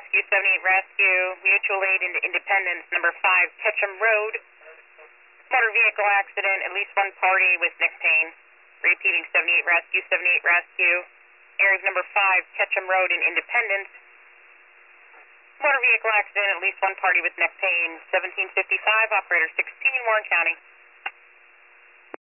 Rescue, 78 Rescue, mutual aid into Independence, number 5, Ketchum Road. Motor vehicle accident, at least one party with neck pain. Repeating, 78 Rescue, 78 Rescue. Areas number 5, Ketchum Road in Independence. Motor vehicle accident, at least one party with neck pain. 1755, operator 16, Warren County.